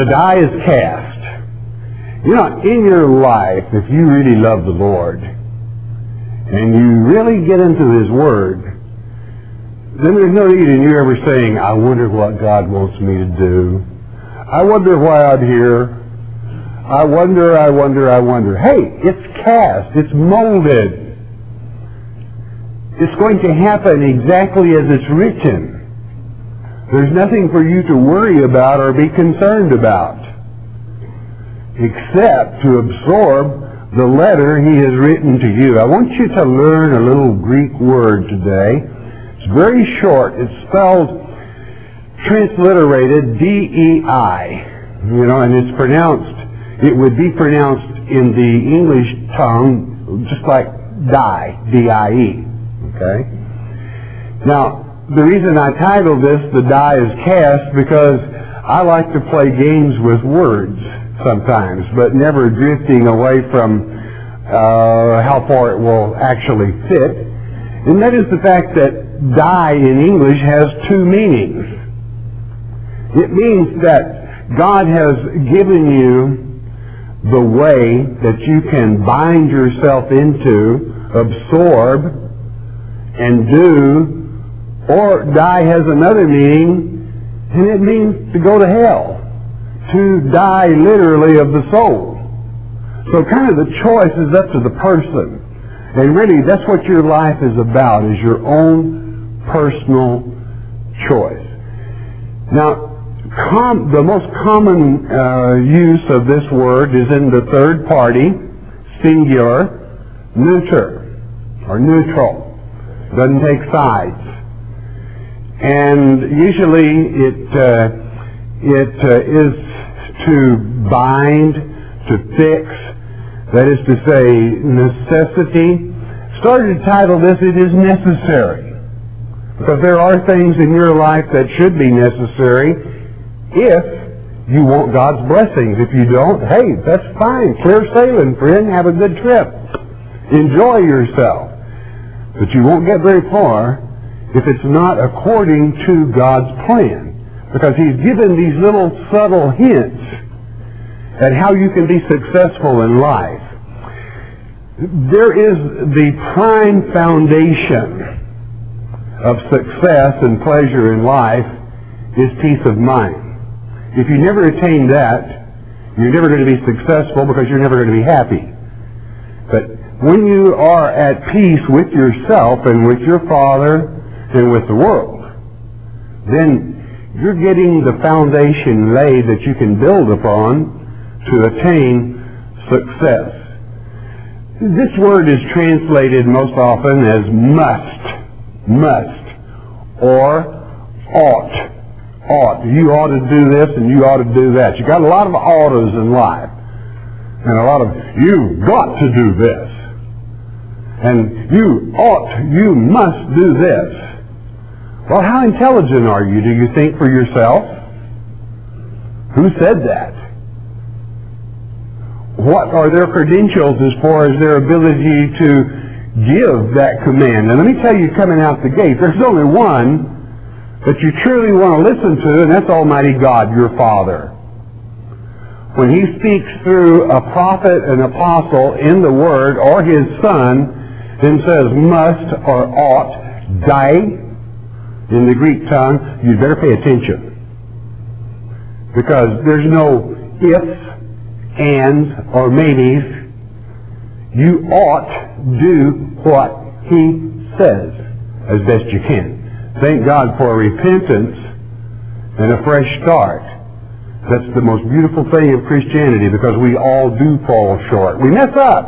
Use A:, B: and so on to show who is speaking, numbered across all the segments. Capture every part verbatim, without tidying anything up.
A: the die is cast. You know, in your life, if you really love the Lord, and you really get into His Word, then there's no need in you ever saying, I wonder what God wants me to do. I wonder why I'm here. I wonder, I wonder, I wonder. Hey, it's cast. It's molded. It's going to happen exactly as it's written. There's nothing for you to worry about or be concerned about, except to absorb the letter He has written to you. I want you to learn a little Greek word today. It's very short. It's spelled, transliterated, D E I. You know, and it's pronounced, it would be pronounced in the English tongue just like die, D I E. Okay? Now, the reason I titled this, The Die is Cast, because I like to play games with words sometimes, but never drifting away from uh, how far it will actually fit. And that is the fact that die in English has two meanings. It means that God has given you the way that you can bind yourself into, absorb, and do. Or die has another meaning, and it means to go to hell. To die literally of the soul. So kind of the choice is up to the person. And really that's what your life is about, is your own personal choice. Now, com- the most common uh, use of this word is in the third party, singular, neuter, or neutral. Doesn't take sides. And usually it uh, it uh, is to bind, to fix, that is to say, necessity. Started to title this, It is Necessary. Because there are things in your life that should be necessary if you want God's blessings. If you don't, hey, that's fine. Clear sailing, friend. Have a good trip. Enjoy yourself. But you won't get very far if it's not according to God's plan. Because He's given these little subtle hints at how you can be successful in life. There is the prime foundation of success and pleasure in life is peace of mind. If you never attain that, you're never going to be successful because you're never going to be happy. But when you are at peace with yourself and with your Father and with the world, then you're getting the foundation laid that you can build upon to attain success. This word is translated most often as must, must, or ought, ought. You ought to do this and you ought to do that. You got a lot of oughtas in life. And a lot of, you got to do this. And you ought, you must do this. Well, how intelligent are you? Do you think for yourself? Who said that? What are their credentials as far as their ability to give that command? And let me tell you, coming out the gate, there's only one that you truly want to listen to, and that's Almighty God, your Father. When He speaks through a prophet, an apostle in the Word, or His Son, and says must or ought, die, in the Greek tongue, you'd better pay attention. Because there's no ifs, ands, or maybes. You ought do what He says as best you can. Thank God for repentance and a fresh start. That's the most beautiful thing of Christianity, because we all do fall short. We mess up.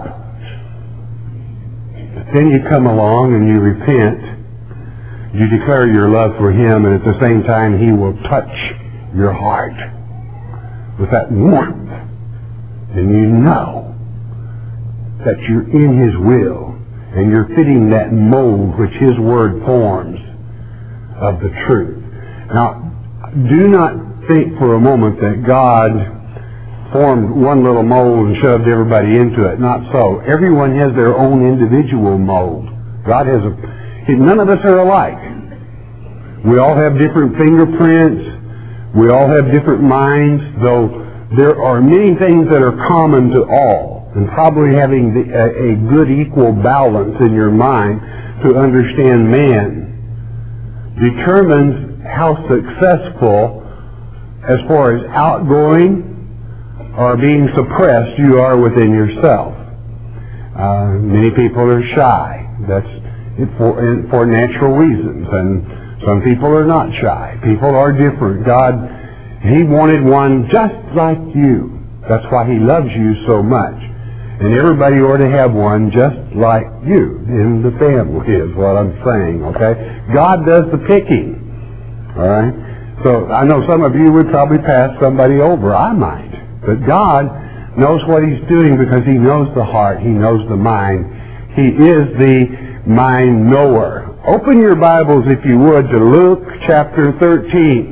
A: But then you come along and you repent. You declare your love for Him, and at the same time He will touch your heart with that warmth. And you know that you're in His will, and you're fitting that mold which His Word forms of the truth. Now, do not think for a moment that God formed one little mold and shoved everybody into it. Not so. Everyone has their own individual mold. God has a... None of us are alike. We all have different fingerprints. We all have different minds, though there are many things that are common to all, and probably having the, a, a good equal balance in your mind to understand man determines how successful as far as outgoing or being suppressed you are within yourself. Uh, many people are shy. That's for, for natural reasons, and some people are not shy. People are different. God, He wanted one just like you. That's why He loves you so much. And everybody ought to have one just like you in the family is what I'm saying, okay? God does the picking, all right? So I know some of you would probably pass somebody over. I might. But God knows what He's doing because He knows the heart. He knows the mind. He is the mind knower. Open your Bibles, if you would, to Luke chapter thirteen.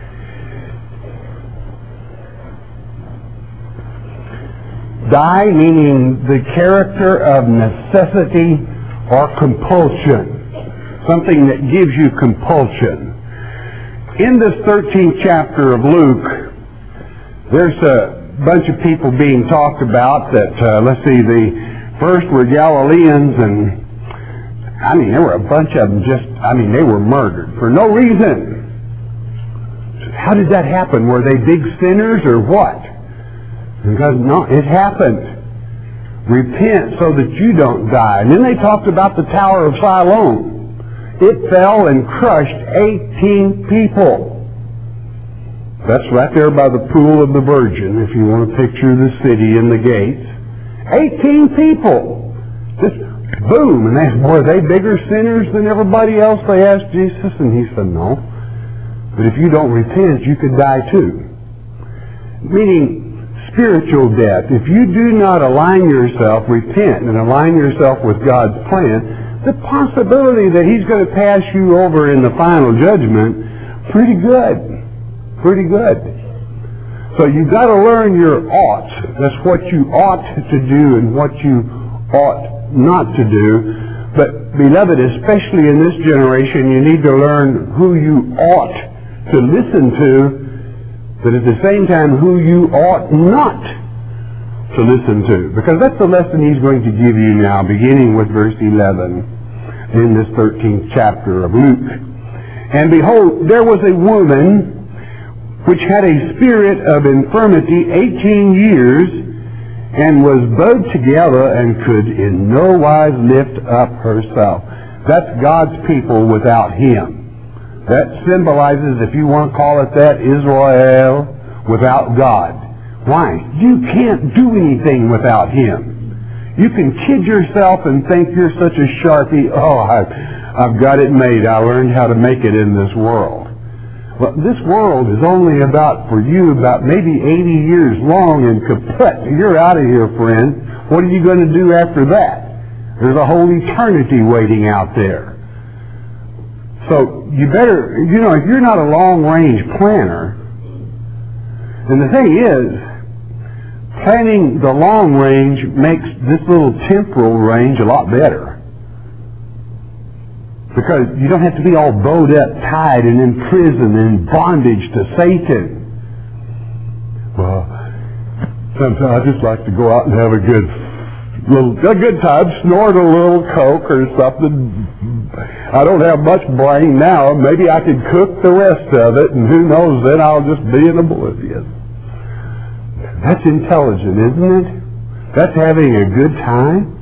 A: Die meaning the character of necessity or compulsion. Something that gives you compulsion. In this thirteenth chapter of Luke, there's a bunch of people being talked about that, uh, let's see, the first were Galileans, and I mean, there were a bunch of them just, I mean, they were murdered for no reason. How did that happen? Were they big sinners or what? Because no, it happened. Repent so that you don't die. And then they talked about the Tower of Siloam. It fell and crushed eighteen people. That's right there by the Pool of the Virgin, if you want to picture the city and the gates. eighteen people. Just boom. And they said, were they bigger sinners than everybody else? They asked Jesus, and He said, no. But if you don't repent, you could die too. Meaning, spiritual death. If you do not align yourself, repent, and align yourself with God's plan, the possibility that He's going to pass you over in the final judgment, pretty good. Pretty good. So you've got to learn your oughts. That's what you ought to do and what you ought not to do. But, beloved, especially in this generation, you need to learn who you ought to listen to, but at the same time, who you ought not to listen to. Because that's the lesson He's going to give you now, beginning with verse eleven in this thirteenth chapter of Luke. And behold, there was a woman which had a spirit of infirmity eighteen years, and was bowed together, and could in no wise lift up herself. That's God's people without Him. That symbolizes, if you want to call it that, Israel without God. Why? You can't do anything without Him. You can kid yourself and think you're such a sharpie. Oh, I've, I've got it made. I learned how to make it in this world. Well, this world is only about, for you, about maybe eighty years long, and kaput, you're out of here, friend. What are you going to do after that? There's a whole eternity waiting out there. So you better, you know, if you're not a long-range planner, and the thing is, planning the long range makes this little temporal range a lot better. Because you don't have to be all bowed up, tied, and in prison, and in bondage to Satan. Well, sometimes I just like to go out and have a good little, a good time, snort a little Coke or something. I don't have much brain now. Maybe I could cook the rest of it, and who knows, then I'll just be in oblivion. That's intelligent, isn't it? That's having a good time.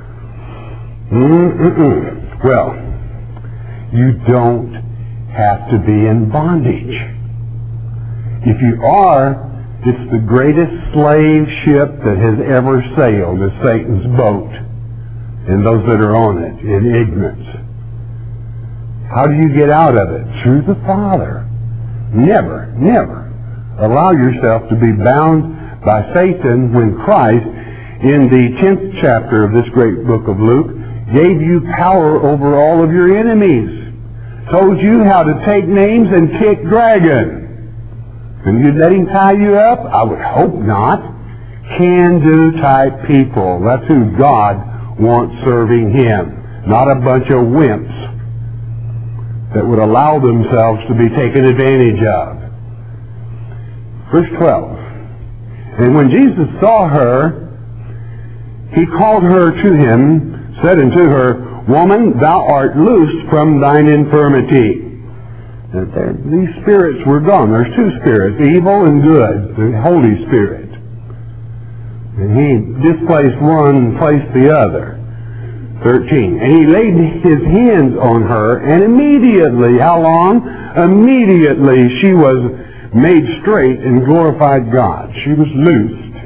A: Mm-mm-mm. Well, you don't have to be in bondage. If you are, it's the greatest slave ship that has ever sailed, is Satan's boat, and those that are on it in ignorance. How do you get out of it? Through the Father. Never, never allow yourself to be bound by Satan when Christ, in the tenth chapter of this great book of Luke, gave you power over all of your enemies. Told you how to take names and kick dragon. And you let Him tie you up? I would hope not. Can-do type people. That's who God wants serving Him. Not a bunch of wimps that would allow themselves to be taken advantage of. Verse twelve. And when Jesus saw her, he called her to him, said unto her, Woman, thou art loosed from thine infirmity. And there, these spirits were gone. There's two spirits, evil and good, the Holy Spirit. And he displaced one and placed the other. thirteen. And he laid his hands on her, and immediately, how long? Immediately she was made straight and glorified God. She was loosed.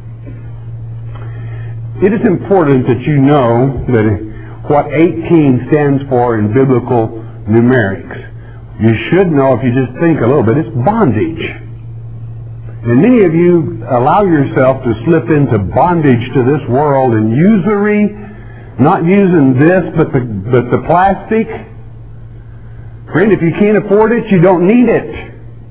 A: It is important that you know that what eighteen stands for in biblical numerics. You should know, if you just think a little bit, it's bondage. And many of you allow yourself to slip into bondage to this world and usury, not using this but the, but the plastic. Friend, if you can't afford it, you don't need it.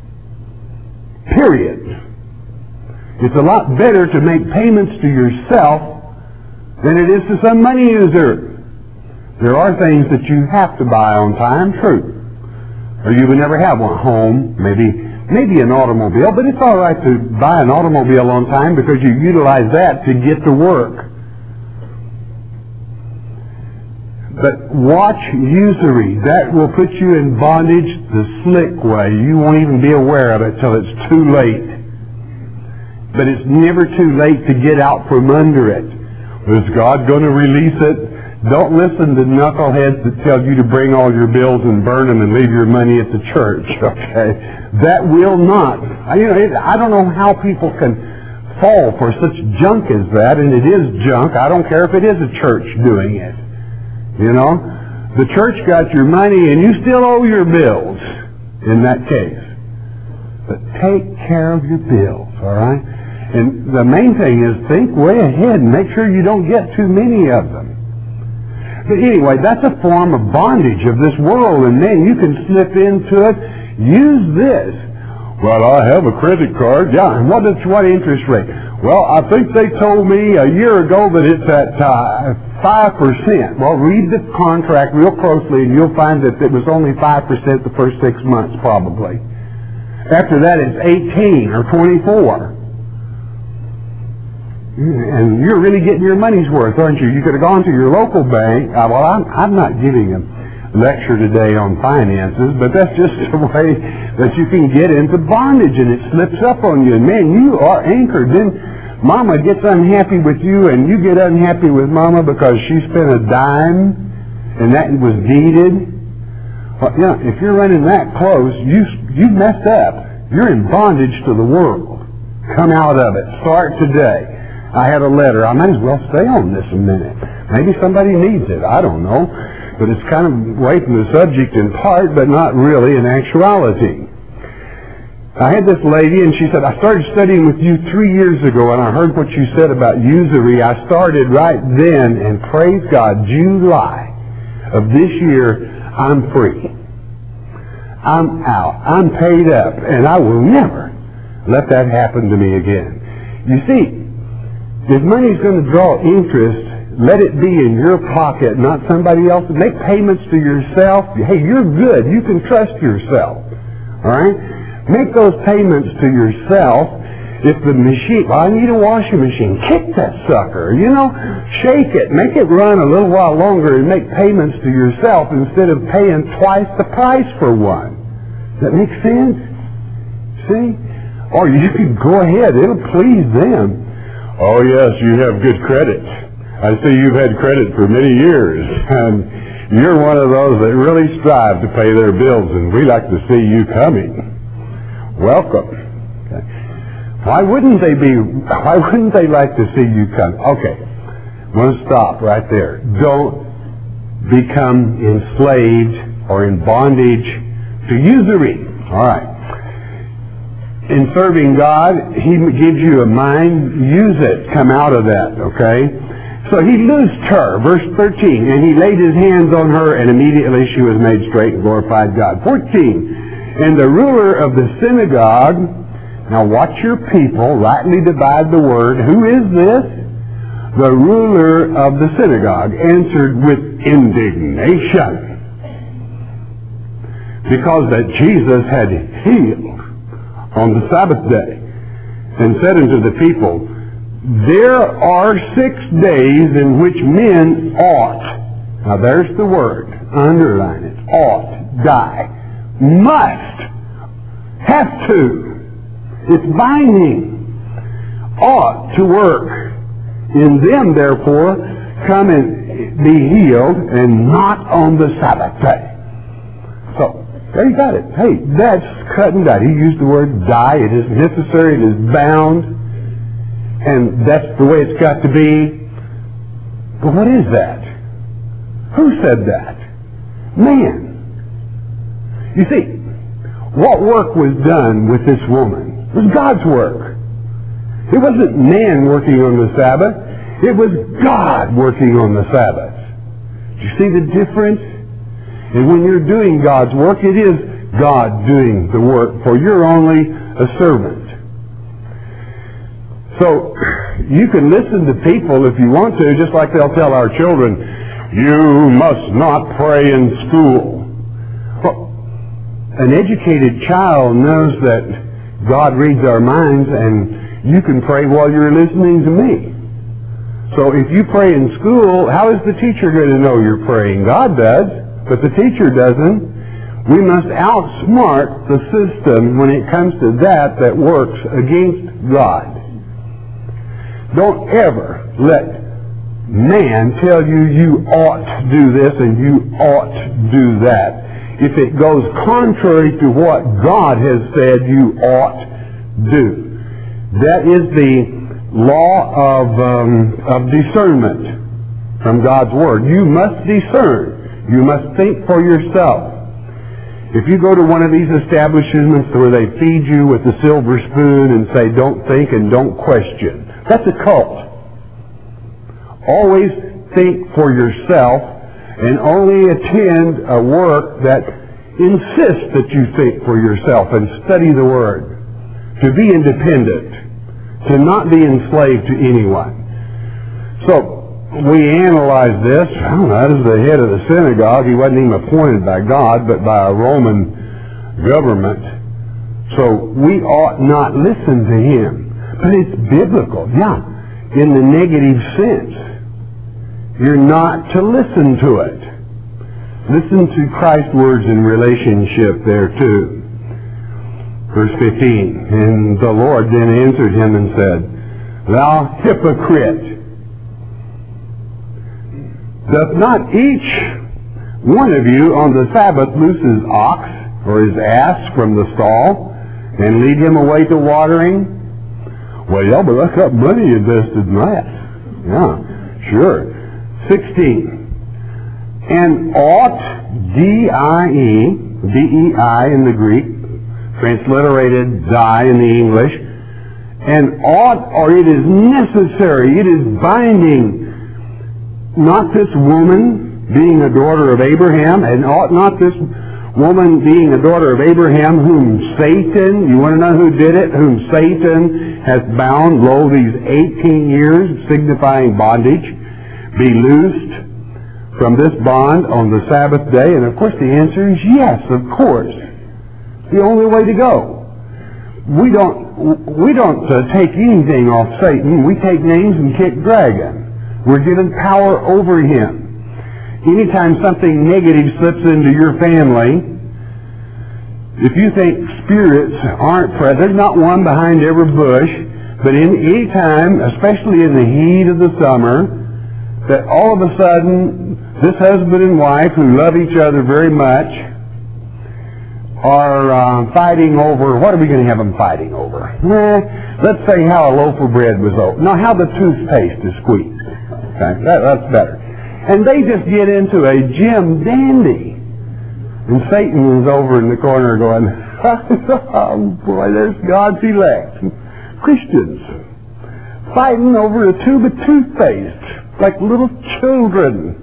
A: Period. It's a lot better to make payments to yourself than it is to some money user. There are things that you have to buy on time, true. Or you would never have one. Home, maybe maybe an automobile, but it's all right to buy an automobile on time because you utilize that to get to work. But watch usury. That will put you in bondage the slick way. You won't even be aware of it till it's too late. But it's never too late to get out from under it. Is God going to release it? Don't listen to knuckleheads that tell you to bring all your bills and burn them and leave your money at the church, okay? That will not. I, you know, it, I don't know how people can fall for such junk as that, and it is junk. I don't care if it is a church doing it. You know? The church got your money and you still owe your bills in that case. But take care of your bills, all right? And the main thing is think way ahead and make sure you don't get too many of them. But anyway, that's a form of bondage of this world, and then you can slip into it. Use this. Well, I have a credit card. Yeah, and what is what interest rate? Well, I think they told me a year ago that it's at uh, five percent. Well, read the contract real closely, and you'll find that it was only five percent the first six months, probably. After that, it's eighteen or twenty-four. And you're really getting your money's worth, aren't you? You could have gone to your local bank. Uh, well, I'm, I'm not giving a lecture today on finances, but that's just a way that you can get into bondage, and it slips up on you. And man, you are anchored. Then Mama gets unhappy with you, and you get unhappy with Mama because she spent a dime, and that was deeded. Well, you know, if you're running that close, you you messed up. You're in bondage to the world. Come out of it. Start today. I had a letter. I might as well stay on this a minute. Maybe somebody needs it. I don't know. But it's kind of away from the subject in part, but not really in actuality. I had this lady, and she said, I started studying with you three years ago, and I heard what you said about usury. I started right then, and praise God, July of this year, I'm free. I'm out. I'm paid up, and I will never let that happen to me again. You see, if money's going to draw interest, let it be in your pocket, not somebody else's. Make payments to yourself. Hey, you're good. You can trust yourself. All right? Make those payments to yourself. If the machine, well, I need a washing machine, kick that sucker. You know, shake it. Make it run a little while longer and make payments to yourself instead of paying twice the price for one. Does that make sense? See? Or you can go ahead. It'll please them. Oh, yes, you have good credit. I see you've had credit for many years, and you're one of those that really strive to pay their bills, and we like to see you coming. Welcome. Okay. Why wouldn't they be, why wouldn't they like to see you come? Okay, I'm going to stop right there. Don't become enslaved or in bondage to usury. All right. In serving God, He gives you a mind. Use it. Come out of that, okay? So He loosed her, verse thirteen, and He laid His hands on her, and immediately she was made straight and glorified God. fourteen, and the ruler of the synagogue, now watch your people, rightly divide the word. Who is this? The ruler of the synagogue answered with indignation, because that Jesus had healed on the Sabbath day. and said unto the people, there are six days in which men ought, now there's the word, underline it, ought, die, must, have to, it's binding, ought to work. In them, therefore, come and be healed, and not on the Sabbath day. So, there you got it. Hey, that's cut and dried. He used the word die. It is necessary. It is bound. And that's the way it's got to be. But what is that? Who said that? Man. You see, what work was done with this woman? It was God's work. It wasn't man working on the Sabbath. It was God working on the Sabbath. Do you see the difference? And when you're doing God's work, it is God doing the work, for you're only a servant. So, you can listen to people if you want to, just like they'll tell our children, you must not pray in school. Well, an educated child knows that God reads our minds, and you can pray while you're listening to me. So if you pray in school, how is the teacher going to know you're praying? God does, but the teacher doesn't. We must outsmart the system when it comes to that that works against God. Don't ever let man tell you you ought to do this and you ought to do that. If it goes contrary to what God has said you ought to do. That is the law of, um, of discernment from God's Word. You must discern. You must think for yourself. If you go to one of these establishments where they feed you with a silver spoon and say, don't think and don't question, that's a cult. Always think for yourself and only attend a work that insists that you think for yourself and study the Word. To be independent. To not be enslaved to anyone. So, we analyze this. I don't know, that is the head of the synagogue. He wasn't even appointed by God, but by a Roman government. So, we ought not listen to him. But it's biblical, yeah, in the negative sense. You're not to listen to it. Listen to Christ's words in relationship there too. Verse fifteen, and the Lord then answered him and said, thou hypocrite, doth not each one of you on the Sabbath loose his ox or his ass from the stall and lead him away to watering? Well, yeah, but look up money invested in that. Yeah, sure. sixteen. And ought, D I E, D E I in the Greek, transliterated die in the English, and ought, or it is necessary, it is binding, not this woman being a daughter of Abraham, and ought not this woman being a daughter of Abraham whom Satan, you want to know who did it, whom Satan has bound, lo, these eighteen years, signifying bondage, be loosed from this bond on the Sabbath day? And of course the answer is yes, of course. The only way to go. We don't we don't uh, take anything off Satan. We take names and kick dragon. We're given power over him. Anytime something negative slips into your family, if you think spirits aren't present, there's not one behind every bush, but in any time, especially in the heat of the summer, that all of a sudden this husband and wife who love each other very much are uh, fighting over, what are we going to have them fighting over? Eh, let's say how a loaf of bread was opened. No, how the toothpaste is squeezed. Okay, that, that's better. And they just get into a Jim Dandy. And Satan is over in the corner going, oh boy, there's God's elect. Christians fighting over a tube of toothpaste like little children.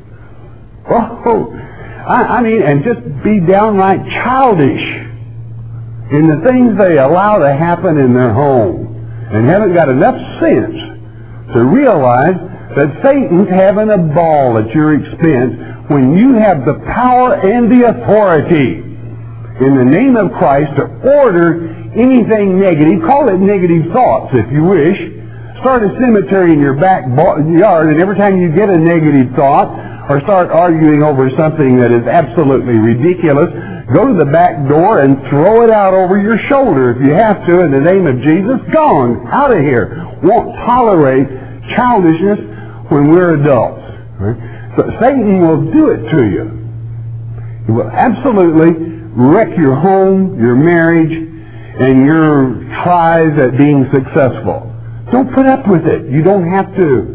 A: Oh, I, I mean, and just be downright childish in the things they allow to happen in their home and haven't got enough sense to realize that Satan's having a ball at your expense when you have the power and the authority in the name of Christ to order anything negative, call it negative thoughts if you wish. Start a cemetery in your back yard, and every time you get a negative thought or start arguing over something that is absolutely ridiculous, go to the back door and throw it out over your shoulder if you have to in the name of Jesus. Gone. Out of here. Won't tolerate childishness when we're adults. Right? So Satan will do it to you. He will absolutely wreck your home, your marriage, and your tries at being successful. Don't put up with it. You don't have to.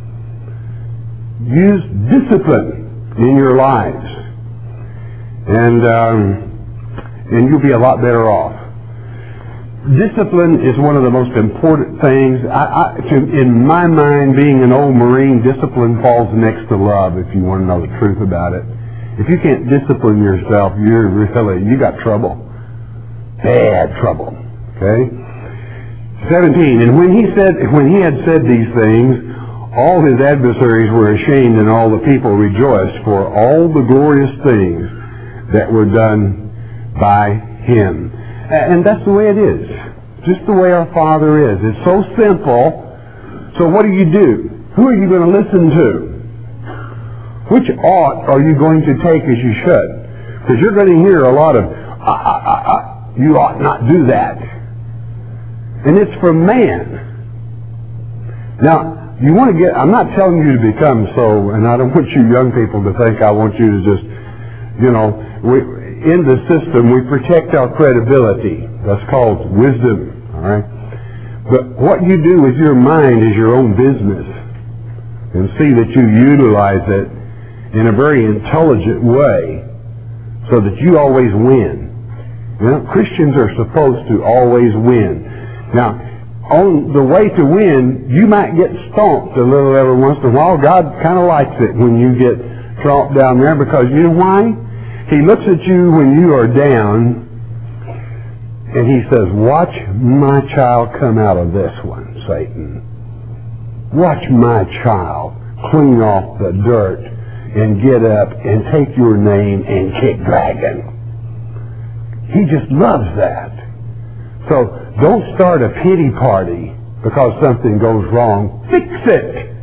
A: Use discipline in your lives, and um, and you'll be a lot better off. Discipline is one of the most important things. I, I, to, in my mind, being an old Marine, discipline falls next to love, if you want to know the truth about it. If you can't discipline yourself, you're really, you got trouble. Bad trouble. Okay? seventeen. And when he said, when he had said these things, all his adversaries were ashamed, and all the people rejoiced for all the glorious things that were done by him. And that's the way it is. Just the way our Father is. It's so simple. So what do you do? Who are you going to listen to? Which ought are you going to take as you should? Because you're going to hear a lot of, uh, uh, uh, uh, you ought not do that. And it's from man. Now, you want to get, I'm not telling you to become so, and I don't want you young people to think I want you to just, you know, we, in the system we protect our credibility. That's called wisdom, all right? But what you do with your mind is your own business. And see that you utilize it in a very intelligent way so that you always win. You know, Christians are supposed to always win. Now, on the way to win, you might get stomped a little every once in a while. God kind of likes it when you get stomped down there, because you know why? He looks at you when you are down and he says, watch my child come out of this one, Satan. Watch my child clean off the dirt and get up and take your name and kick dragon. He just loves that. So don't start a pity party because something goes wrong. Fix it.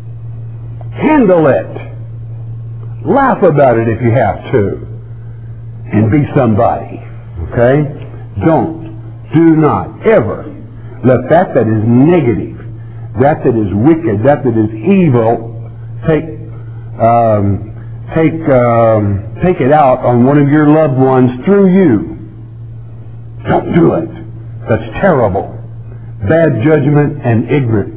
A: Handle it. Laugh about it if you have to. And be somebody. Okay? Don't. Do not ever let that that is negative, that that is wicked, that that is evil, take um, take um, take it out on one of your loved ones through you. Don't do it. That's terrible. Bad judgment and ignorant.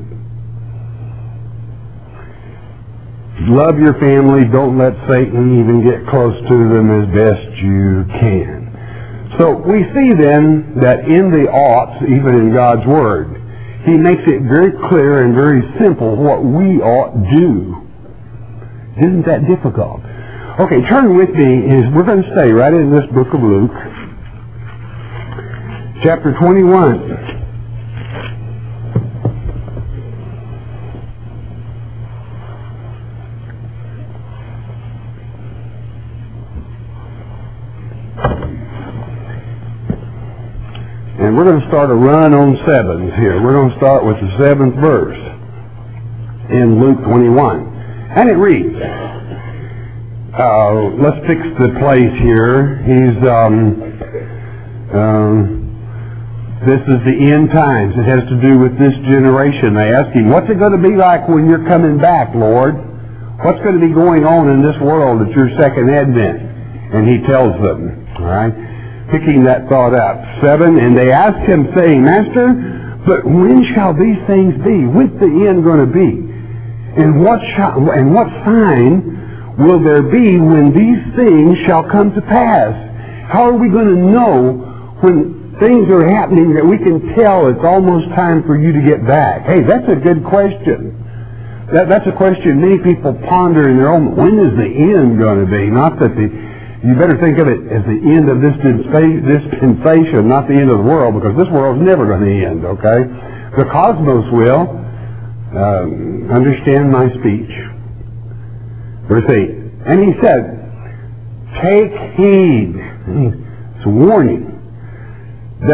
A: Love your family. Don't let Satan even get close to them as best you can. So we see then that in the oughts, even in God's Word, He makes it very clear and very simple what we ought do. Isn't that difficult? Okay, turn with me. We're going to stay right in this book of Luke. Chapter twenty-one. And we're going to start a run on sevens here. We're going to start with the seventh verse in Luke twenty-one. And it reads, uh, let's fix the place here. He's, um, um, this is the end times. It has to do with this generation. They ask him, what's it going to be like when you're coming back, Lord? What's going to be going on in this world at your second advent? And he tells them, all right, picking that thought up. Seven, and they asked him, saying, Master, but when shall these things be? When's the end going to be? And what shall, and what sign will there be when these things shall come to pass? How are we going to know when things are happening that we can tell it's almost time for you to get back? Hey, that's a good question. That, that's a question many people ponder in their own. When is the end going to be? Not that the, you better think of it as the end of this dispensation, not the end of the world, because this world's never going to end, okay? The cosmos will. Um, understand my speech. Verse eight. And he said, take heed. It's a warning that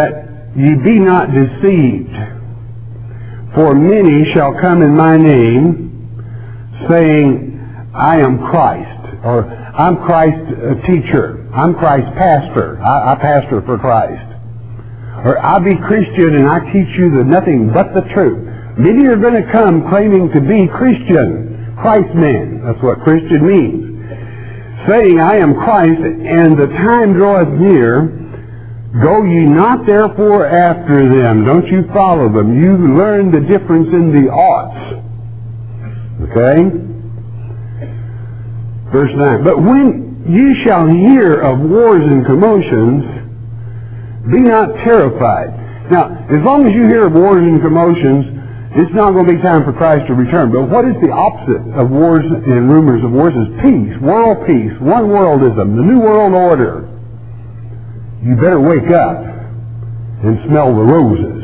A: ye be not deceived. For many shall come in my name, saying, I am Christ, or I'm Christ's uh, teacher, I'm Christ's pastor, I, I pastor for Christ. Or I be Christian and I teach you the nothing but the truth. Many are going to come claiming to be Christian, Christ men. That's what Christian means. Saying, I am Christ, and the time draweth near. Go ye not therefore after them. Don't you follow them. You learn the difference in the oughts. Okay? Verse nine. But when ye shall hear of wars and commotions, be not terrified. Now, as long as you hear of wars and commotions, it's not going to be time for Christ to return. But what is the opposite of wars and rumors of wars? Is peace, world peace, one worldism, the new world order. You better wake up and smell the roses.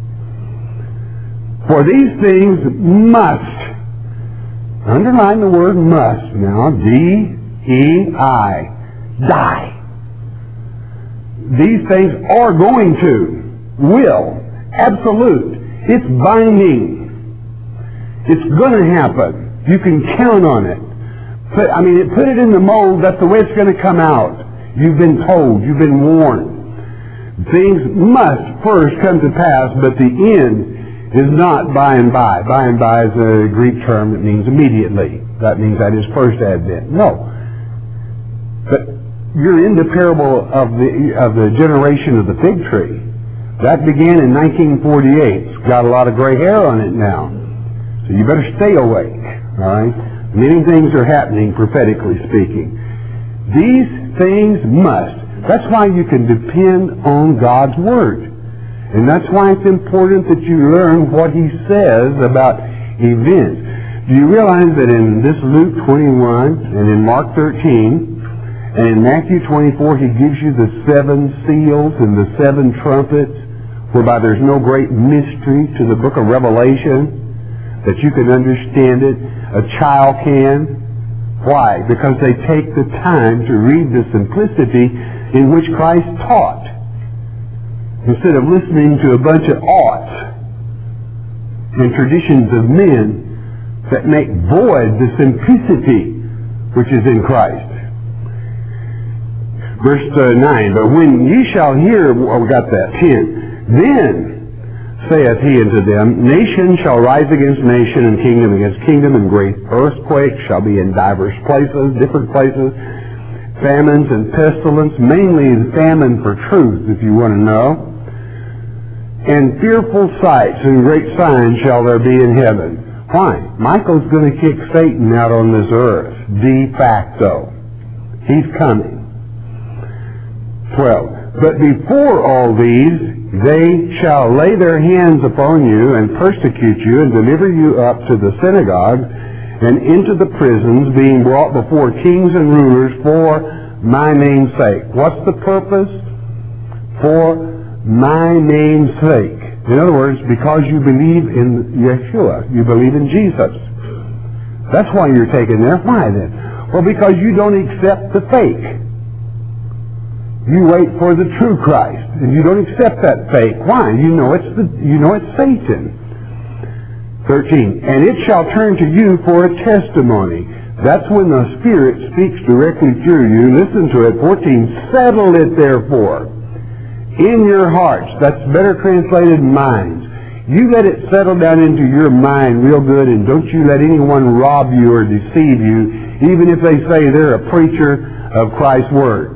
A: For these things must, underline the word must now, D E I, die. These things are going to, will, absolute. It's binding. It's going to happen. You can count on it. Put, I mean, put it in the mold. That's the way it's going to come out. You've been told. You've been warned. Things must first come to pass, but the end is not by and by. By and by is a Greek term that means immediately. That means at his first advent. No. But you're in the parable of the of the generation of the fig tree. That began in nineteen forty-eight. It's got a lot of gray hair on it now. So you better stay awake. All right? Many things are happening, prophetically speaking. These things must. That's why you can depend on God's Word. And that's why it's important that you learn what He says about events. Do you realize that in this Luke twenty-one and in Mark thirteen and in Matthew twenty-four, He gives you the seven seals and the seven trumpets, whereby there's no great mystery to the book of Revelation, that you can understand it. A child can. Why? Because they take the time to read the simplicity in which Christ taught, instead of listening to a bunch of oughts and traditions of men that make void the simplicity which is in Christ. Verse uh, nine, but when ye shall hear, oh, we got that, ten, then saith he unto them, nation shall rise against nation, and kingdom against kingdom, and great earthquakes shall be in divers places, different places, famines and pestilence, mainly famine for truth, if you want to know, and fearful sights and great signs shall there be in heaven. Why? Michael's going to kick Satan out on this earth, de facto. He's coming. twelve. But before all these, they shall lay their hands upon you and persecute you and deliver you up to the synagogues and into the prisons, being brought before kings and rulers for my name's sake. What's the purpose? For my name's sake. In other words, because you believe in Yeshua, you believe in Jesus. That's why you're taken there. Why then? Well, because you don't accept the fake. You wait for the true Christ, and you don't accept that fake. Why? You know it's the you know it's Satan. Thirteen. And it shall turn to you for a testimony. That's when the Spirit speaks directly through you. Listen to it. Fourteen. Settle it therefore in your hearts. That's better translated minds. You let it settle down into your mind real good, and don't you let anyone rob you or deceive you, even if they say they're a preacher of Christ's Word.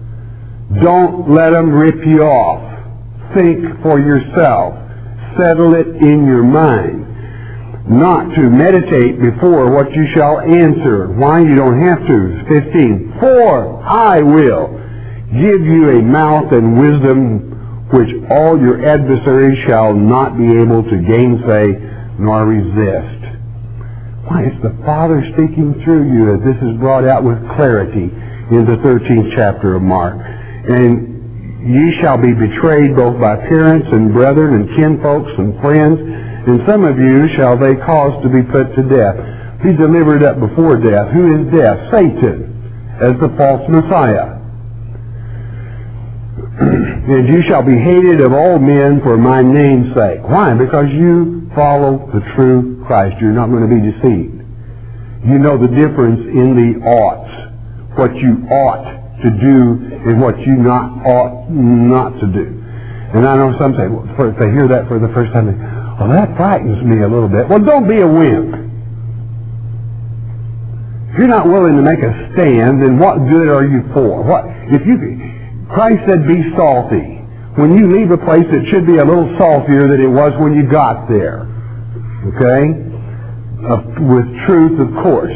A: Don't let them rip you off. Think for yourself. Settle it in your mind. Not to meditate before what you shall answer. Why? You don't have to. fifteen. For I will give you a mouth and wisdom which all your adversaries shall not be able to gainsay nor resist. Why? It's the Father speaking through you that this is brought out with clarity in the thirteenth chapter of Mark. And ye shall be betrayed both by parents and brethren and kinfolks and friends, and some of you shall they cause to be put to death. Be delivered up before death. Who is death? Satan, as the false Messiah. And you shall be hated of all men for my name's sake. Why? Because you follow the true Christ. You're not going to be deceived. You know the difference in the oughts. What you ought to do and what you not ought not to do. And I know some say, well, if they hear that for the first time, they, well, that frightens me a little bit. Well, don't be a wimp. If you're not willing to make a stand, then what good are you for? What if you? Christ said, "Be salty." When you leave a place, it should be a little saltier than it was when you got there. Okay, uh, with truth, of course.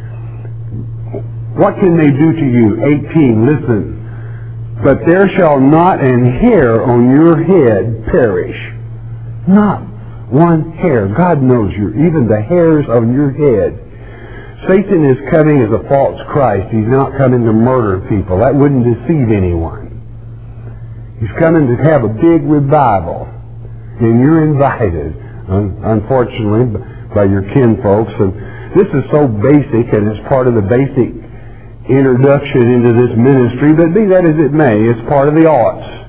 A: What can they do to you? eighteen. Listen. But there shall not an hair on your head perish. Not one hair. God knows you. Even the hairs on your head. Satan is coming as a false Christ. He's not coming to murder people. That wouldn't deceive anyone. He's coming to have a big revival. And you're invited, un- unfortunately, by your kinfolks. And this is so basic, and it's part of the basic introduction into this ministry, but be that as it may, it's part of the oughts.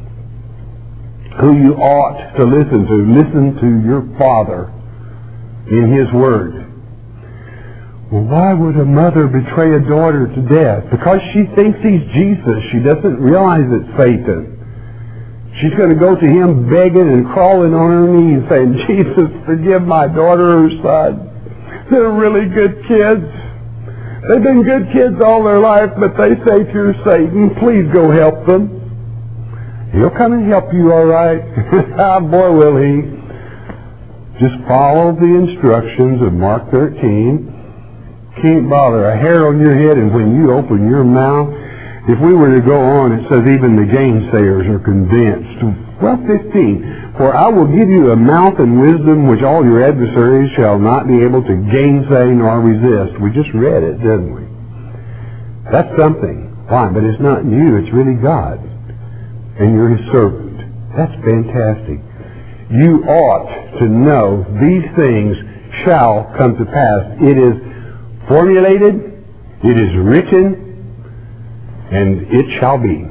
A: Who you ought to listen to. Listen to your Father in His Word. Well, why would a mother betray a daughter to death? Because she thinks he's Jesus. She doesn't realize it's Satan. She's going to go to him begging and crawling on her knees saying, "Jesus, forgive my daughter or son. They're really good kids. They've been good kids all their life, but they say you're Satan. Please go help them." He'll come and help you, all right. Boy, will he. Just follow the instructions of Mark thirteen. Can't bother. A hair on your head, and when you open your mouth, if we were to go on, it says even the gainsayers are convinced. Well, fifteen. For I will give you a mouth and wisdom which all your adversaries shall not be able to gainsay nor resist. We just read it, didn't we? That's something. Why? But it's not you. It's really God. And you're His servant. That's fantastic. You ought to know these things shall come to pass. It is formulated, it is written, and it shall be.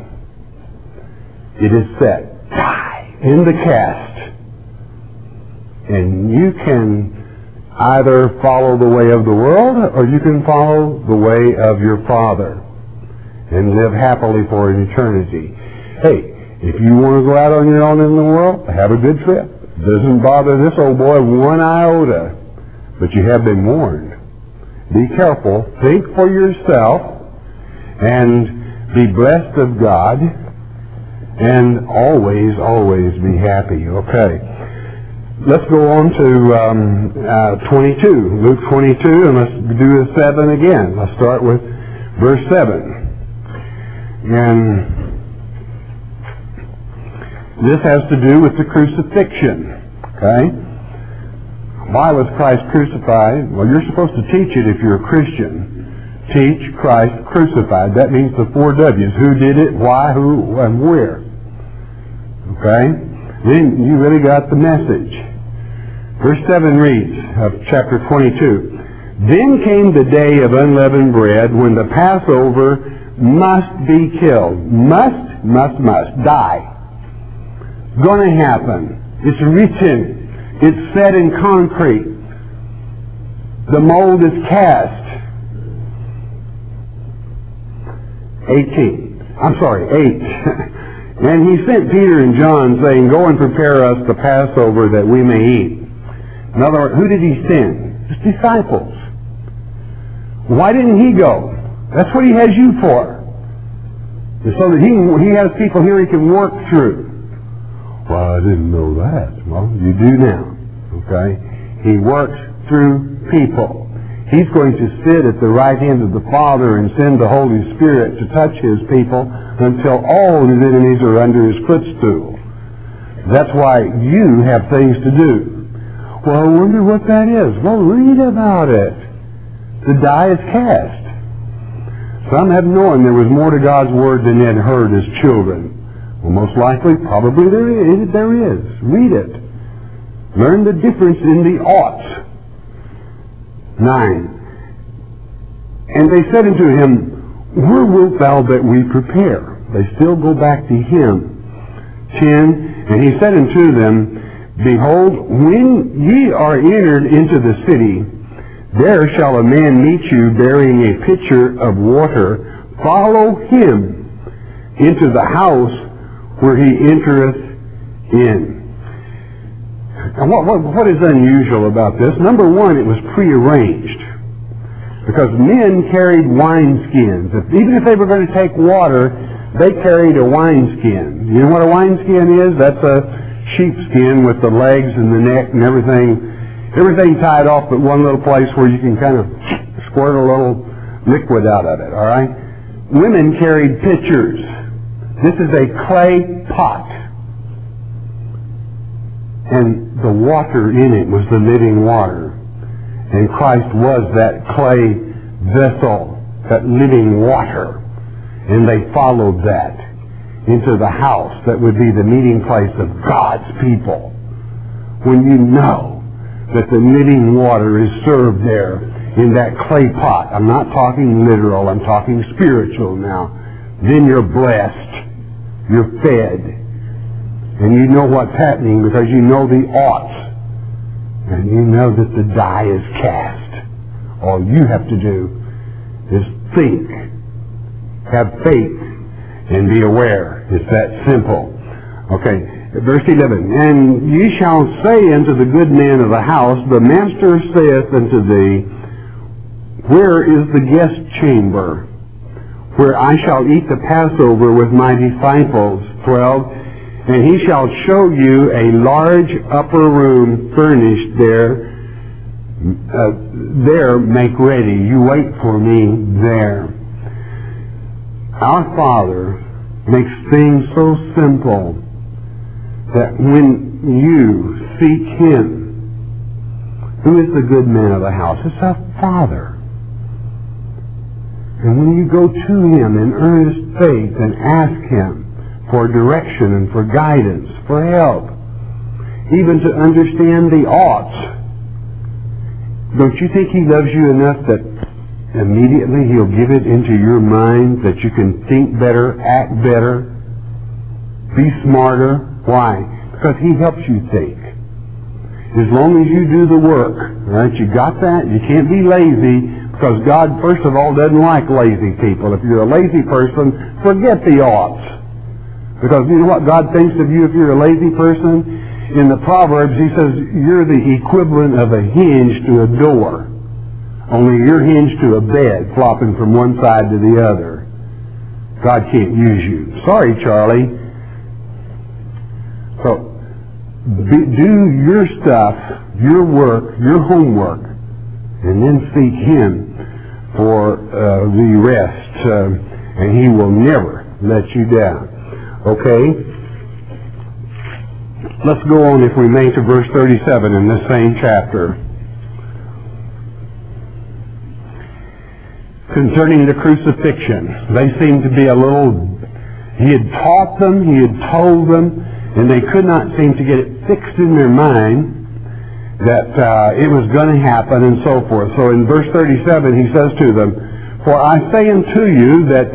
A: It is set. Die in the cast. And you can either follow the way of the world, or you can follow the way of your Father and live happily for an eternity. Hey, if you want to go out on your own in the world, have a good trip. Doesn't bother this old boy one iota. But you have been warned. Be careful. Think for yourself. And be blessed of God. And always, always be happy. Okay. Let's go on to um, uh, twenty-two. Luke twenty-two, and let's do the seven again. Let's start with verse seven. And this has to do with the crucifixion. Okay? Why was Christ crucified? Well, you're supposed to teach it if you're a Christian. Teach Christ crucified. That means the four W's. Who did it, why, who, and where. Okay? Then you really got the message. Verse seven reads of chapter twenty-two. Then came the day of unleavened bread when the Passover must be killed. Must, must, must. Die. Going to happen. It's written. It's set in concrete. The mold is cast. eighteen. I'm sorry, eight. And he sent Peter and John, saying, "Go and prepare us the Passover that we may eat." In other words, who did he send? His disciples. Why didn't he go? That's what he has you for. So that he, he has people here he can work through. Well, I didn't know that. Well, you do now. Okay? He works through people. He's going to sit at the right hand of the Father and send the Holy Spirit to touch His people until all His enemies are under His footstool. That's why you have things to do. Well, I wonder what that is. Well, read about it. The die is cast. Some have known there was more to God's Word than they had heard as children. Well, most likely, probably there is. There is. Read it. Learn the difference in the oughts. Nine. And they said unto him, "Where wilt thou that we prepare?" They still go back to Him. ten, and He said unto them, Behold, when ye are entered into the city, there shall a man meet you bearing a pitcher of water. Follow him into the house where he entereth in. And what, what, what is unusual about this? Number one, it was prearranged. Because men carried wineskins. If, even if they were going to take water, they carried a wineskin. You know what a wineskin is? That's a sheepskin with the legs and the neck and everything. Everything tied off but one little place where you can kind of squirt a little liquid out of it, all right? Women carried pitchers. This is a clay pot. And the water in it was the living water. And Christ was that clay vessel, that living water. And they followed that into the house that would be the meeting place of God's people. When you know that the living water is served there in that clay pot. I'm not talking literal, I'm talking spiritual now. Then you're blessed. You're fed. And you know what's happening because you know the oughts. And you know that the die is cast. All you have to do is think, have faith, and be aware. It's that simple. Okay. Verse eleven, And ye shall say unto the good man of the house, The master saith unto thee, Where is the guest chamber, where I shall eat the Passover with my disciples? twelve, And he shall show you a large upper room furnished there. Uh, there make ready. You wait for me there. Our Father makes things so simple that when you seek Him, who is the good man of the house? It's our Father. And when you go to Him in earnest faith and ask Him for direction and for guidance, for help, even to understand the oughts, don't you think He loves you enough that immediately He'll give it into your mind that you can think better, act better, be smarter? Why? Because He helps you think. As long as you do the work, right? You got that? You can't be lazy because God, first of all, doesn't like lazy people. If you're a lazy person, forget the oughts. Because you know what God thinks of you if you're a lazy person? In the Proverbs, He says you're the equivalent of a hinge to a door. Only you're hinged to a bed, flopping from one side to the other. God can't use you. Sorry, Charlie. So, be, do your stuff, your work, your homework, and then seek Him for uh, the rest, uh, and He will never let you down. Okay? Let's go on, if we may, to verse thirty-seven in this same chapter. Concerning the crucifixion, they seem to be a little... He had taught them, He had told them, and they could not seem to get it fixed in their mind that uh, it was going to happen and so forth. So in verse thirty-seven he says to them, For I say unto you that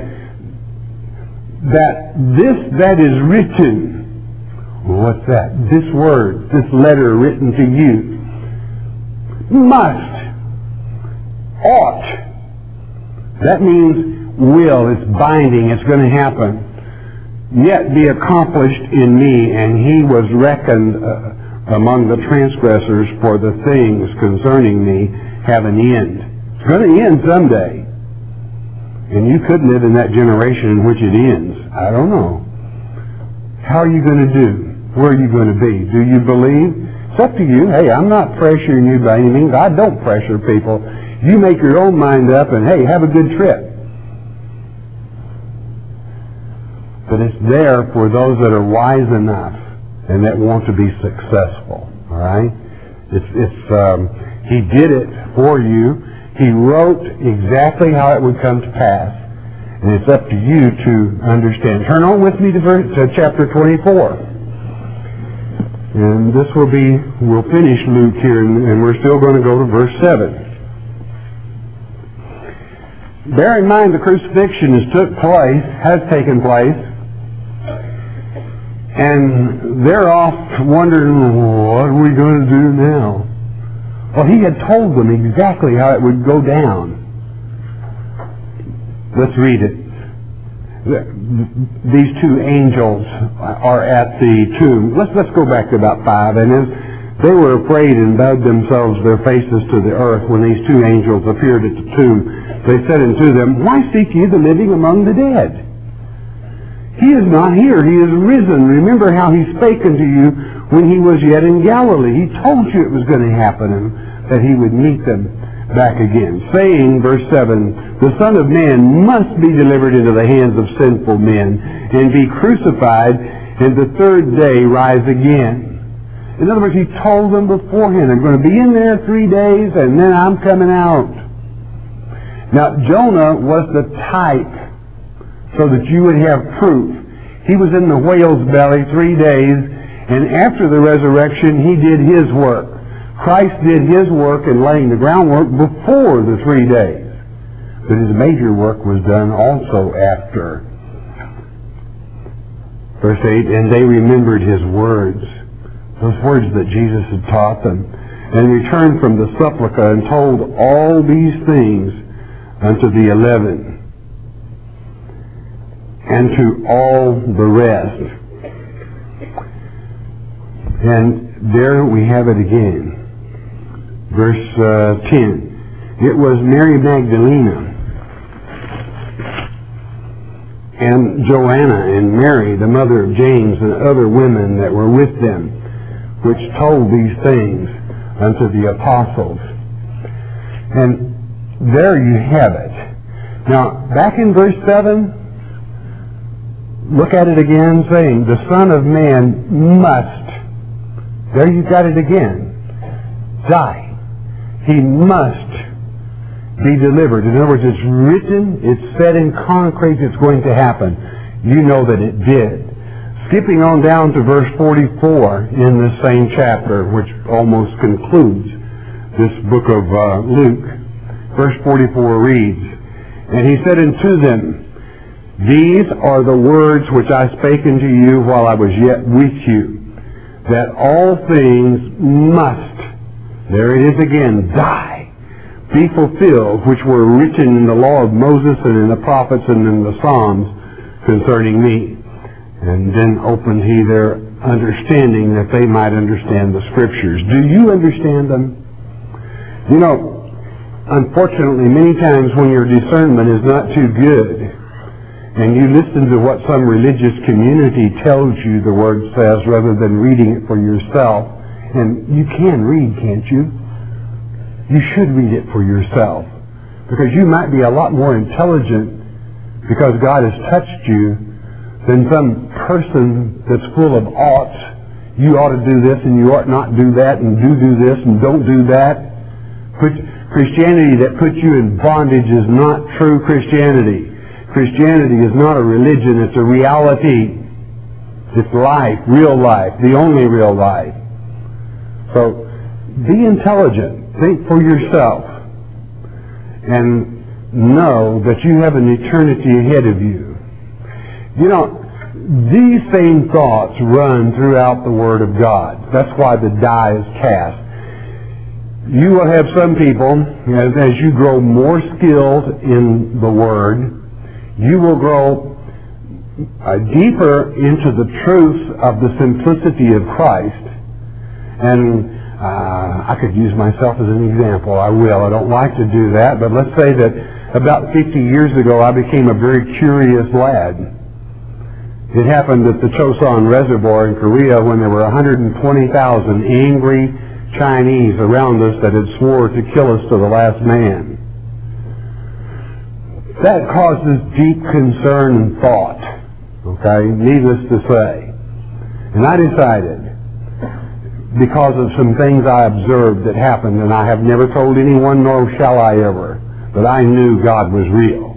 A: that this that is written, what's that? This word, this letter written to you, must, ought. That means will, it's binding, it's going to happen. Yet be accomplished in me, and he was reckoned uh, among the transgressors, for the things concerning me have an end. It's going to end someday. And you could live in that generation in which it ends. I don't know. How are you going to do? Where are you going to be? Do you believe? It's up to you. Hey, I'm not pressuring you by any means. I don't pressure people. You make your own mind up and, hey, have a good trip. But it's there for those that are wise enough and that want to be successful. All right? It's, it's, um, He did it for you. He wrote exactly how it would come to pass. And it's up to you to understand. Turn on with me to, verse, to chapter twenty-four. And this will be, we'll finish Luke here, and, and we're still going to go to verse seven. bear in mind the crucifixion has took place, has taken place, and they're off wondering, what are we going to do now? Well, he had told them exactly how it would go down. Let's read it. These two angels are at the tomb. Let's let's go back to about five. And as they were afraid and bowed themselves their faces to the earth when these two angels appeared at the tomb, they said unto them, Why seek ye the living among the dead? He is not here, he is risen. Remember how he spake unto you when he was yet in Galilee. He told you it was going to happen and that he would meet them back again, saying, verse seven, the Son of Man must be delivered into the hands of sinful men and be crucified, and the third day rise again. In other words, he told them beforehand, I'm going to be in there three days and then I'm coming out. Now, Jonah was the type so that you would have proof. He was in the whale's belly three days, and after the resurrection he did his work. Christ did his work in laying the groundwork before the three days. But his major work was done also after. Verse eight, and they remembered his words, those words that Jesus had taught them, and returned from the sepulchre and told all these things unto the eleven, and to all the rest. And there we have it again. Verse uh, ten. It was Mary Magdalene and Joanna and Mary, the mother of James, and other women that were with them, which told these things unto the apostles. And there you have it. Now, back in verse seven, look at it again, saying, the Son of Man must, there you've got it again, die. He must be delivered. In other words, it's written, it's said in concrete, it's going to happen. You know that it did. Skipping on down to verse forty-four in the same chapter, which almost concludes this book of uh, Luke. Verse forty-four reads, and he said unto them, These are the words which I spake unto you while I was yet with you, that all things must, there it is again, die, be fulfilled, which were written in the law of Moses and in the prophets and in the Psalms concerning me. And then opened he their understanding that they might understand the Scriptures. Do you understand them? You know, unfortunately, many times when your discernment is not too good, and you listen to what some religious community tells you the Word says rather than reading it for yourself, and you can read, can't you? You should read it for yourself, because you might be a lot more intelligent because God has touched you than some person that's full of oughts. You ought to do this and you ought not do that, and do do this and don't do that. Put, Christianity that puts you in bondage is not true Christianity. Christianity is not a religion, it's a reality. It's life, real life, the only real life. So, be intelligent. Think for yourself. And know that you have an eternity ahead of you. You know, these same thoughts run throughout the Word of God. That's why the die is cast. You will have some people, as, as you grow more skilled in the Word, you will grow uh, deeper into the truth of the simplicity of Christ. And uh, I could use myself as an example. I will. I don't like to do that, but let's say that about fifty years ago I became a very curious lad. It happened at the Chosun Reservoir in Korea when there were one hundred twenty thousand angry Chinese around us that had swore to kill us to the last man. That causes deep concern and thought, okay, needless to say. And I decided, because of some things I observed that happened, and I have never told anyone, nor shall I ever, that I knew God was real.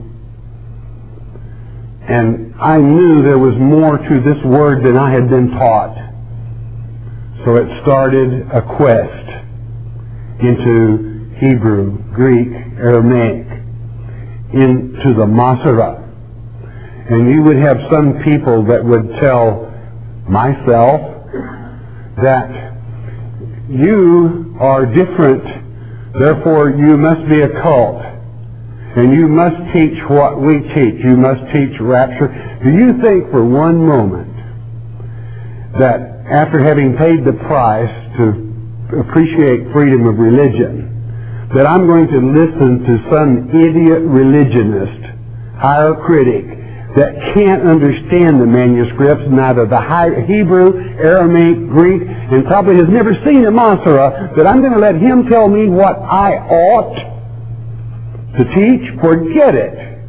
A: And I knew there was more to this Word than I had been taught. So it started a quest into Hebrew, Greek, Aramaic. into the Masara. And you would have some people that would tell myself that you are different, therefore you must be a cult. And you must teach what we teach. You must teach rapture. Do you think for one moment that after having paid the price to appreciate freedom of religion, that I'm going to listen to some idiot religionist, higher critic, that can't understand the manuscripts, neither the Hebrew, Aramaic, Greek, and probably has never seen a Masara, that I'm going to let him tell me what I ought to teach? Forget it.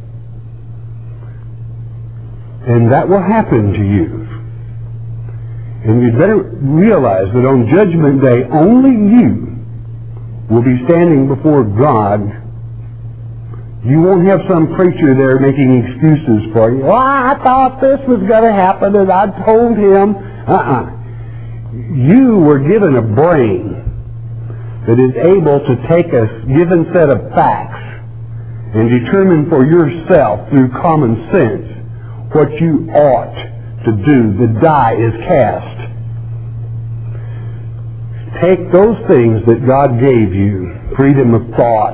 A: And that will happen to you. And you'd better realize that on Judgment Day, only you will be standing before God. You won't have some preacher there making excuses for you. Well, I thought this was going to happen and I told him. Uh-uh. You were given a brain that is able to take a given set of facts and determine for yourself through common sense what you ought to do. The die is cast. Take those things that God gave you, freedom of thought,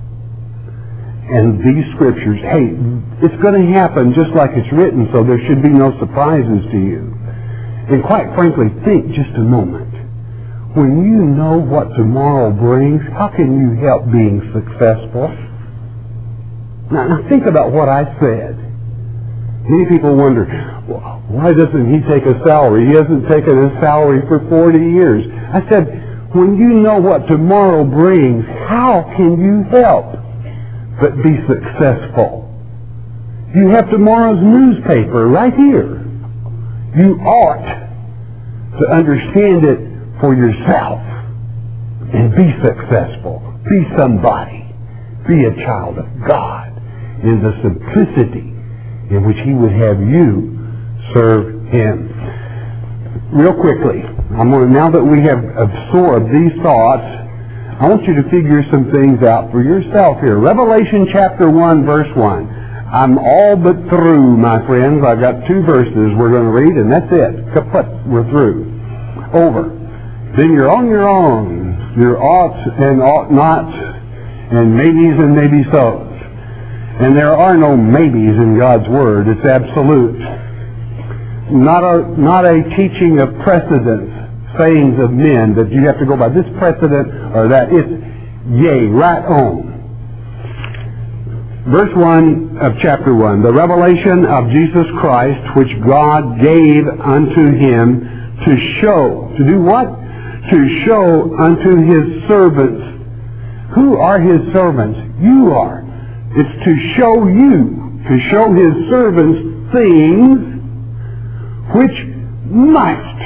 A: and these scriptures. Hey, it's going to happen just like it's written, so there should be no surprises to you. And quite frankly, think just a moment. When you know what tomorrow brings, how can you help being successful? Now, now think about what I said. Many people wonder, well, why doesn't he take a salary? He hasn't taken a salary for forty years. I said, when you know what tomorrow brings, how can you help but be successful? You have tomorrow's newspaper right here. You ought to understand it for yourself and be successful. Be somebody. Be a child of God in the simplicity in which He would have you serve Him. Real quickly, I'm going to, now that we have absorbed these thoughts, I want you to figure some things out for yourself here. Revelation chapter one, verse one. I'm all but through, my friends. I've got two verses we're going to read, and that's it. Kaput, we're through. Over. Then you're on your own. Your oughts and ought nots, and maybes and maybe so's. And there are no maybes in God's Word. It's absolute. Not a, not a teaching of precedents, sayings of men, that you have to go by this precedent or that. It's yea, right on. Verse one of chapter one. The revelation of Jesus Christ, which God gave unto Him to show. To do what? To show unto His servants. Who are His servants? You are. It's to show you, to show His servants things which must,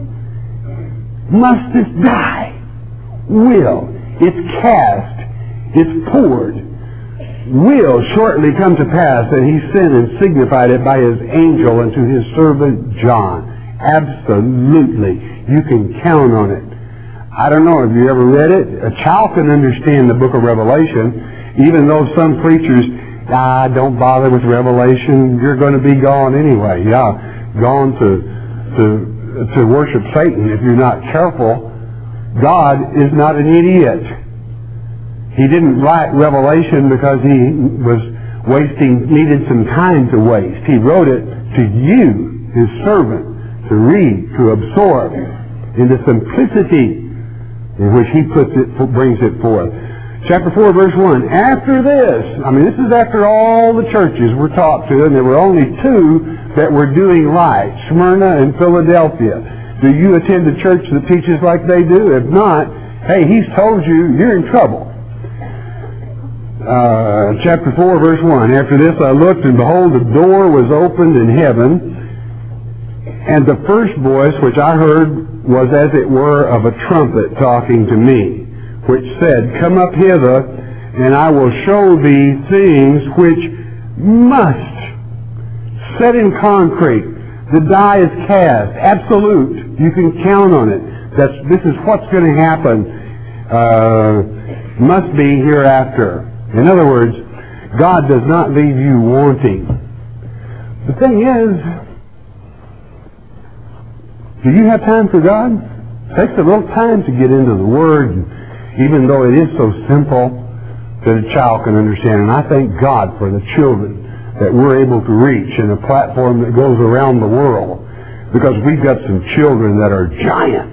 A: must this die, will, it's cast, it's poured, will shortly come to pass, and He sent and signified it by His angel unto His servant John. Absolutely. You can count on it. I don't know if you ever read it. A child can understand the book of Revelation. Even though some preachers, ah, don't bother with Revelation, you're going to be gone anyway. Yeah, gone to, to, to worship Satan if you're not careful. God is not an idiot. He didn't write Revelation because He was wasting, needed some time to waste. He wrote it to you, His servant, to read, to absorb, in the simplicity in which He puts it, brings it forth. Chapter four, verse one. After this, I mean, this is after all the churches were talked to, and there were only two that were doing right, Smyrna and Philadelphia. Do you attend a church that teaches like they do? If not, hey, He's told you, you're in trouble. Uh, chapter four, verse one. After this I looked, and behold, the door was opened in heaven, and the first voice which I heard was as it were of a trumpet talking to me, which said, Come up hither, and I will show thee things which must, set in concrete. The die is cast, absolute. You can count on it. That's, this is what's going to happen, uh, must be hereafter. In other words, God does not leave you wanting. The thing is, do you have time for God? It takes a little time to get into the Word, even though it is so simple that a child can understand. And I thank God for the children that we're able to reach in a platform that goes around the world, because we've got some children that are giants.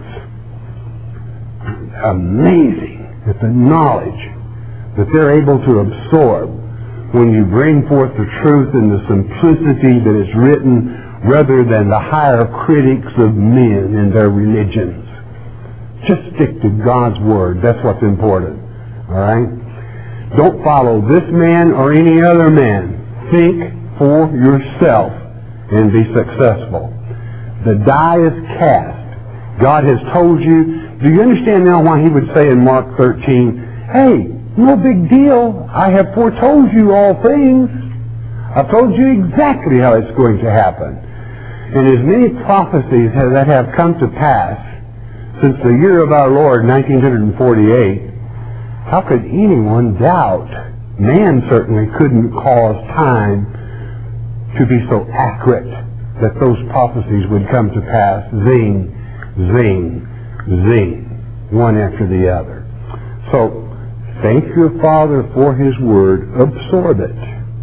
A: Amazing at the knowledge that they're able to absorb when you bring forth the truth in the simplicity that is written, rather than the higher critics of men and their religions. Just stick to God's Word. That's what's important. All right? Don't follow this man or any other man. Think for yourself and be successful. The die is cast. God has told you. Do you understand now why he would say in Mark thirteen, hey, no big deal. I have foretold you all things. I've told you exactly how it's going to happen. And as many prophecies that have come to pass since the year of our Lord, nineteen forty-eight, how could anyone doubt? Man certainly couldn't cause time to be so accurate that those prophecies would come to pass. Zing, zing, zing, one after the other. So, thank your Father for His Word. Absorb it.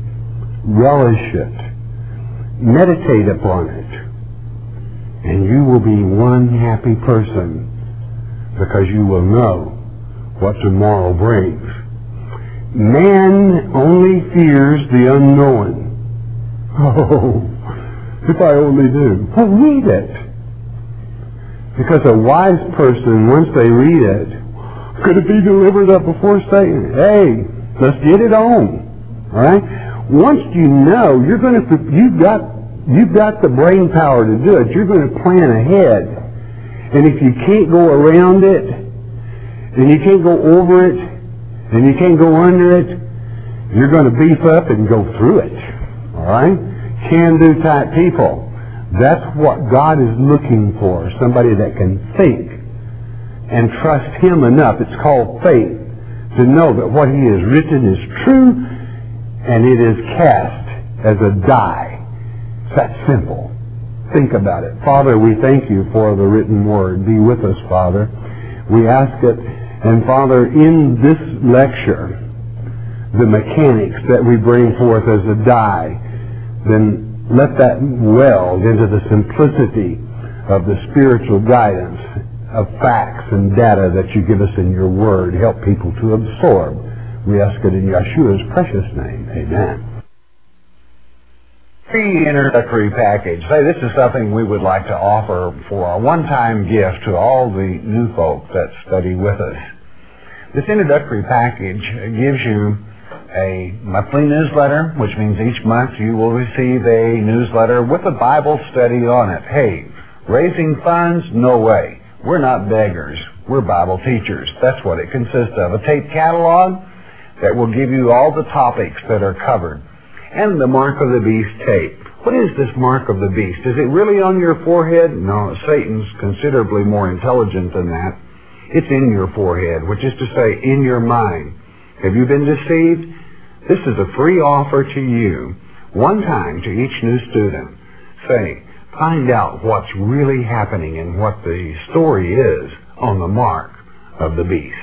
A: Relish it. Meditate upon it. And you will be one happy person, because you will know what tomorrow brings. Man only fears the unknown. Oh, if I only knew. Well, read it. Because a wise person, once they read it, could it be delivered up before Satan? Hey, let's get it on. All right? Once you know, you're going to, you've got, you've got the brain power to do it. You're going to plan ahead. And if you can't go around it, and you can't go over it, and you can't go under it, you're going to beef up and go through it. All right? Can-do type people. That's what God is looking for. Somebody that can think and trust Him enough. It's called faith. To know that what He has written is true, and it is cast as a die. It's that simple. Think about it. Father, we thank you for the written Word. Be with us, Father. We ask it. And Father, in this lecture, the mechanics that we bring forth as a die, then let that weld into the simplicity of the spiritual guidance of facts and data that you give us in your Word. Help people to absorb. We ask it in Yeshua's precious name. Amen. The introductory package. Say, this is something we would like to offer for a one-time gift to all the new folk that study with us. This introductory package gives you a monthly newsletter, which means each month you will receive a newsletter with a Bible study on it. Hey, raising funds? No way. We're not beggars. We're Bible teachers. That's what it consists of. A tape catalog that will give you all the topics that are covered. And the Mark of the Beast tape. What is this Mark of the Beast? Is it really on your forehead? No, Satan's considerably more intelligent than that. It's in your forehead, which is to say, in your mind. Have you been deceived? This is a free offer to you, one time to each new student. Say, find out what's really happening and what the story is on the Mark of the Beast.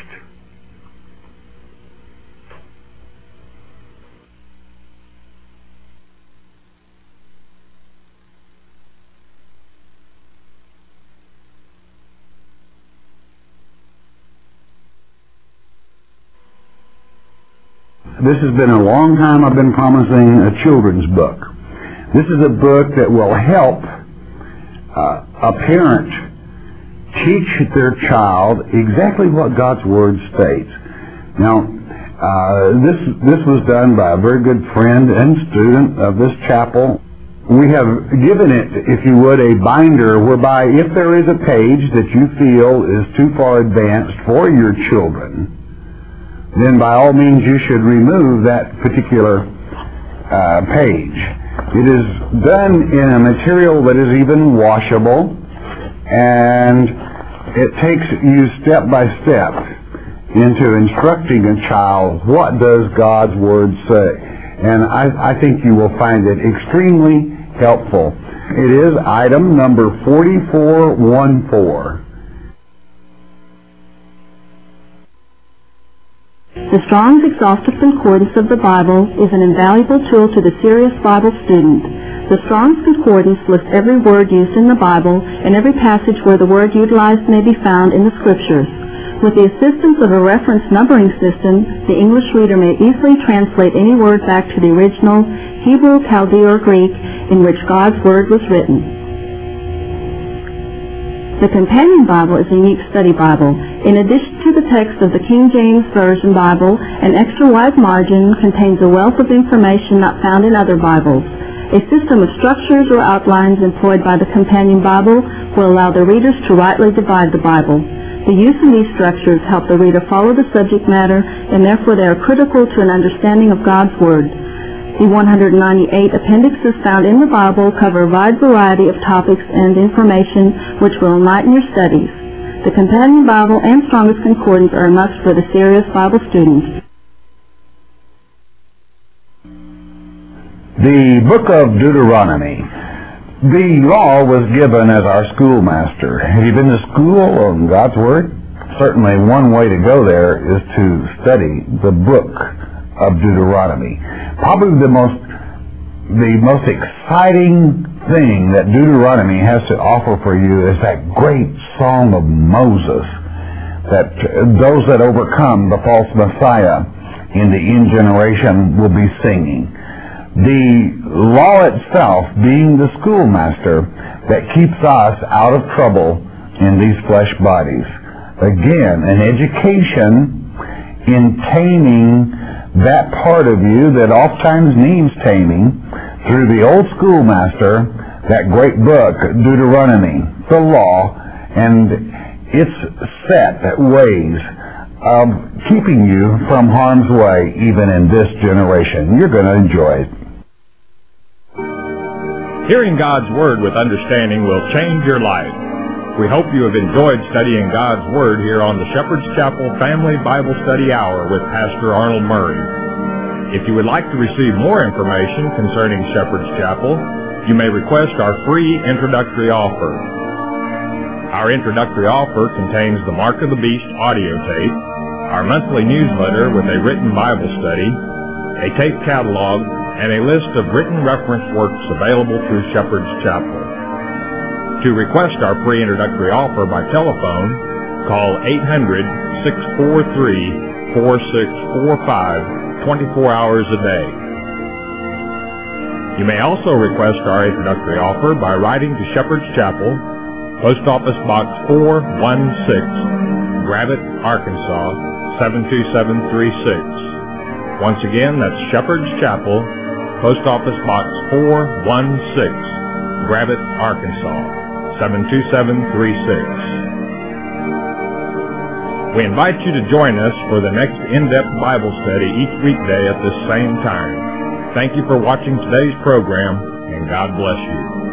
A: This has been a long time I've been promising a children's book. This is a book that will help uh, a parent teach their child exactly what God's Word states. Now, uh, this this was done by a very good friend and student of this chapel. We have given it, if you would, a binder whereby if there is a page that you feel is too far advanced for your children, then by all means you should remove that particular uh, page. It is done in a material that is even washable, and it takes you step by step into instructing a child, what does God's Word say? and I, I think you will find it extremely helpful. It is item number forty-four fourteen.
B: The Strong's Exhaustive Concordance of the Bible is an invaluable tool to the serious Bible student. The Strong's Concordance lists every word used in the Bible and every passage where the word utilized may be found in the Scriptures. With the assistance of a reference numbering system, the English reader may easily translate any word back to the original Hebrew, Chaldee, or Greek in which God's Word was written. The Companion Bible is a unique study Bible. In addition to the text of the King James Version Bible, an extra-wide margin contains a wealth of information not found in other Bibles. A system of structures or outlines employed by the Companion Bible will allow the readers to rightly divide the Bible. The use of these structures help the reader follow the subject matter, and therefore they are critical to an understanding of God's Word. The one hundred ninety-eight appendixes found in the Bible cover a wide variety of topics and information which will enlighten your studies. The Companion Bible and Strong's Concordance are a must for the serious Bible student.
C: The book of Deuteronomy. The law was given as our schoolmaster. Have you been to school on God's Word? Certainly one way to go there is to study the book of Deuteronomy. Probably the most the most exciting thing that Deuteronomy has to offer for you is that great song of Moses, that those that overcome the false Messiah in the end generation will be singing. The law itself being the schoolmaster that keeps us out of trouble in these flesh bodies. Again, an education in taming that part of you that oftentimes needs taming through the old schoolmaster, that great book, Deuteronomy, the law, and its set ways of keeping you from harm's way even in this generation. You're going to enjoy it.
D: Hearing God's Word with understanding will change your life. We hope you have enjoyed studying God's Word here on the Shepherd's Chapel Family Bible Study Hour with Pastor Arnold Murray. If you would like to receive more information concerning Shepherd's Chapel, you may request our free introductory offer. Our introductory offer contains the Mark of the Beast audio tape, our monthly newsletter with a written Bible study, a tape catalog, and a list of written reference works available through Shepherd's Chapel. To request our free introductory offer by telephone, call eight hundred, six four three, four six four five twenty-four hours a day. You may also request our introductory offer by writing to Shepherd's Chapel, Post Office Box four one six, Gravette, Arkansas, seven two seven three six. Once again, that's Shepherd's Chapel, Post Office Box four one six, Gravette, Arkansas, seven two seven three six. We invite you to join us for the next in-depth Bible study each weekday at this same time. Thank you for watching today's program, and God bless you.